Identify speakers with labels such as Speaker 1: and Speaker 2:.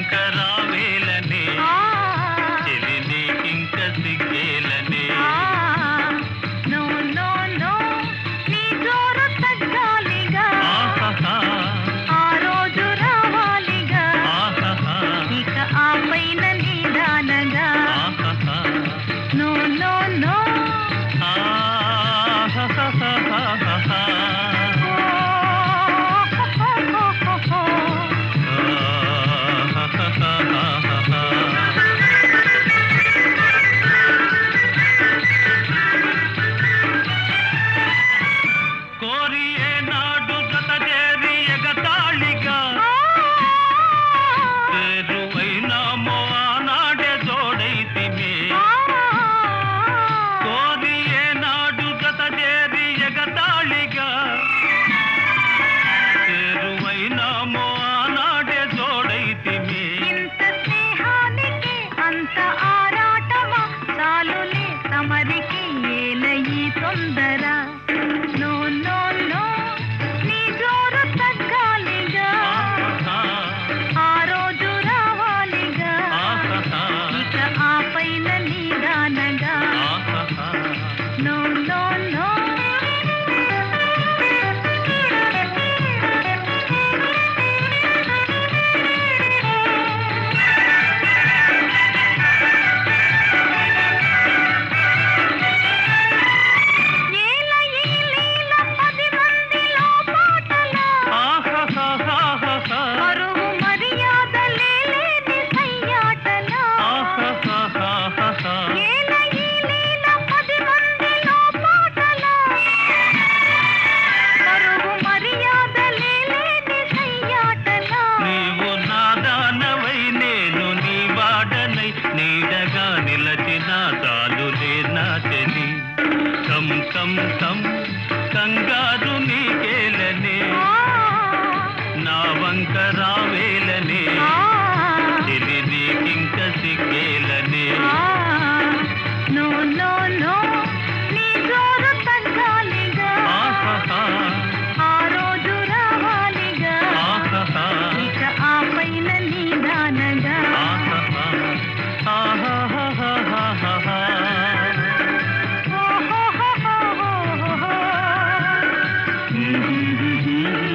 Speaker 1: వంక రావేలనే చెలి నీకింక సిగ్గేలనే
Speaker 2: నో నో నో నీ జోరు తగ్గాలిగా ఆ రోజు రావాలిగా ఇక ఆ పైన నీదానగా నో నో నో
Speaker 1: కోరి ఏనాడు జత చేరి ఎగతాళిగా చేరువైనామో ఆనాడే జోడైతిమే కోరి ఏనాడు జత చేరి ఎగతాళిగా చేరువైనామో ఆనాడే జోడైతిమే
Speaker 2: ఇంత స్నేహానికి అంత ఆరాటమా చాలులే తమరికి ఏలయి తొందర నో నో నో నీ జోరు తగ్గాలిగా ఆ రోజు రావాలిగా ఇక ఆ పైన నీదానగా నో నో నో పరువు మర్యాదలే లేని సయ్యాటలా ఏల ఈ లీల 10 మందిలో పాటలా పరువు మర్యాదలే లేని సయ్యాటలా
Speaker 1: నీవు నాదానవై నేను నీ వాడనై నీడగా నిలచిన చాలులే నా చెలి కం కం కం కంగారు నీకేలనే నా వంక రావేలనే చెలి నీకింక సిగ్గేలనే
Speaker 2: నో నో నో నీ జోరు తగ్గాలిగా ఆ రోజు రావాలిగా ఇక ఆ పైన నీదానగా
Speaker 1: ఆహా